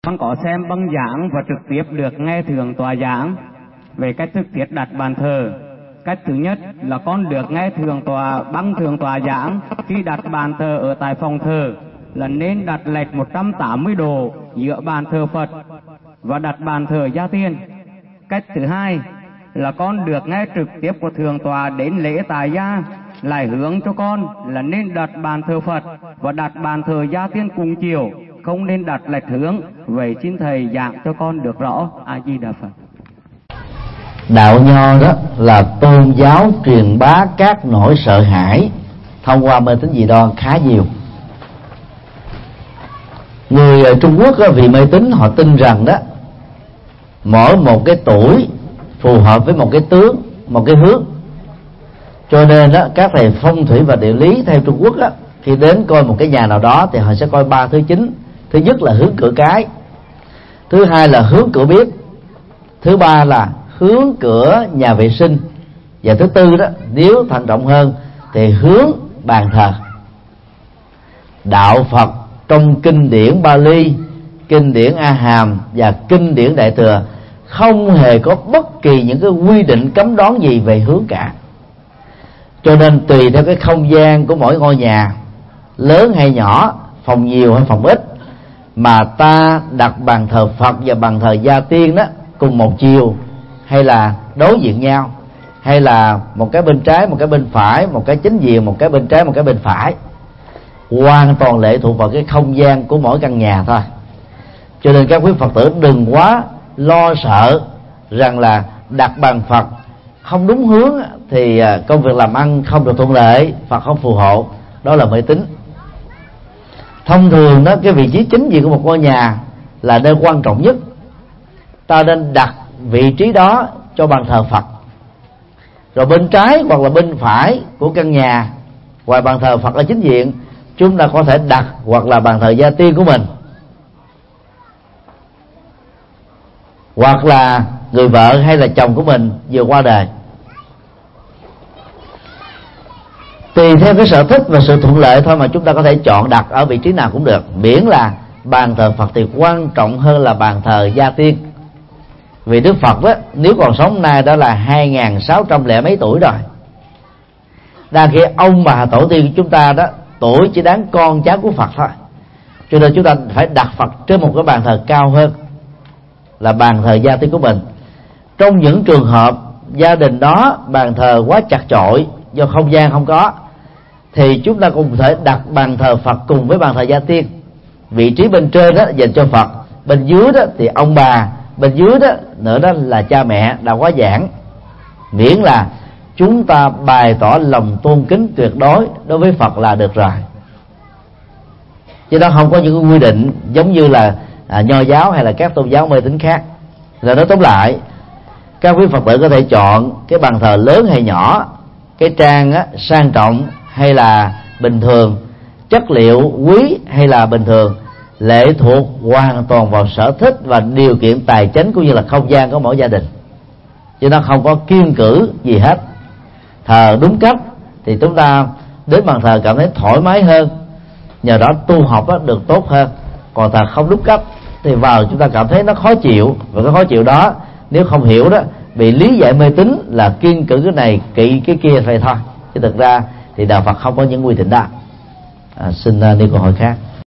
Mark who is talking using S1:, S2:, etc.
S1: con có xem băng giảng và trực tiếp được nghe thượng tọa giảng về cách thức thiết đặt bàn thờ. Cách thứ nhất là con được nghe băng thượng tọa giảng khi đặt bàn thờ ở tại phòng thờ là nên đặt lệch 180 độ giữa bàn thờ Phật và đặt bàn thờ gia tiên. Cách thứ hai là con được nghe trực tiếp của thượng tọa đến lễ tại gia, lại hướng cho con là nên đặt bàn thờ Phật và đặt bàn thờ gia tiên cùng chiều, không nên đặt lệch hướng. Vậy xin thầy giảng cho con được rõ. A Di Đà Phật.
S2: Đạo Nho đó là tôn giáo truyền bá các nỗi sợ hãi thông qua mê tín dị đoan khá nhiều. Người ở Trung Quốc đó, vì mê tín họ tin rằng đó mỗi một cái tuổi phù hợp với một cái tướng, một cái hướng. Cho nên đó, các thầy phong thủy và địa lý theo Trung Quốc đó, khi đến coi một cái nhà nào đó thì họ sẽ coi 3 thứ chính. Thứ nhất là hướng cửa cái, thứ hai là hướng cửa bếp, thứ ba là hướng cửa nhà vệ sinh, và thứ tư đó, nếu thận trọng hơn thì hướng bàn thờ. Đạo Phật trong kinh điển Bali, kinh điển A Hàm và kinh điển Đại Thừa không hề có bất kỳ những cái quy định cấm đoán gì về hướng cả. Cho nên tùy theo cái không gian của mỗi ngôi nhà, lớn hay nhỏ, phòng nhiều hay phòng ít, mà ta đặt bàn thờ Phật và bàn thờ gia tiên đó cùng một chiều, hay là đối diện nhau, hay là một cái bên trái một cái bên phải, một cái chính diện một cái bên trái một cái bên phải, hoàn toàn lệ thuộc vào cái không gian của mỗi căn nhà thôi. Cho nên các quý Phật tử đừng quá lo sợ rằng là đặt bàn Phật không đúng hướng thì công việc làm ăn không được thuận lợi, Phật không phù hộ. Đó là mê tín. Thông thường đó, cái vị trí chính diện của một ngôi nhà là nơi quan trọng nhất, ta nên đặt vị trí đó cho bàn thờ Phật. Rồi bên trái hoặc là bên phải của căn nhà, ngoài bàn thờ Phật là chính diện, chúng ta có thể đặt hoặc là bàn thờ gia tiên của mình, hoặc là người vợ hay là chồng của mình vừa qua đời. Tùy theo cái sở thích và sự thuận lợi thôi mà chúng ta có thể chọn đặt ở vị trí nào cũng được, miễn là bàn thờ Phật thì quan trọng hơn là bàn thờ gia tiên. Vì Đức Phật đó, nếu còn sống nay đã là 2.600 mấy tuổi rồi. Đang khi ông bà tổ tiên của chúng ta đó, tuổi chỉ đáng con cháu của Phật thôi. Cho nên chúng ta phải đặt Phật trên một cái bàn thờ cao hơn là bàn thờ gia tiên của mình. Trong những trường hợp gia đình đó bàn thờ quá chặt chội do không gian không có, thì chúng ta cũng có thể đặt bàn thờ Phật cùng với bàn thờ gia tiên. Vị trí bên trên đó dành cho Phật, bên dưới đó thì ông bà, bên dưới đó nữa đó là cha mẹ đã quá giảng. Miễn là chúng ta bày tỏ lòng tôn kính tuyệt đối với Phật là được rồi, chứ đó không có những quy định giống như là Nho giáo hay là các tôn giáo mê tín khác. Rồi nói tóm lại, các quý Phật tử có thể chọn cái bàn thờ lớn hay nhỏ, cái trang sang trọng hay là bình thường, chất liệu quý hay là bình thường, lệ thuộc hoàn toàn vào sở thích và điều kiện tài chính cũng như là không gian của mỗi gia đình, chứ nó không có kiêng cữ gì hết. Thờ đúng cách thì chúng ta đến bàn thờ cảm thấy thoải mái hơn, nhờ đó tu học được tốt hơn. Còn thờ không đúng cách thì vào chúng ta cảm thấy nó khó chịu, và cái khó chịu đó nếu không hiểu đó bị lý giải mê tín là kiêng cữ cái này kỵ cái kia vậy thôi, chứ thực ra thì đạo Phật không có những quy định đó. Xin đi câu hỏi khác.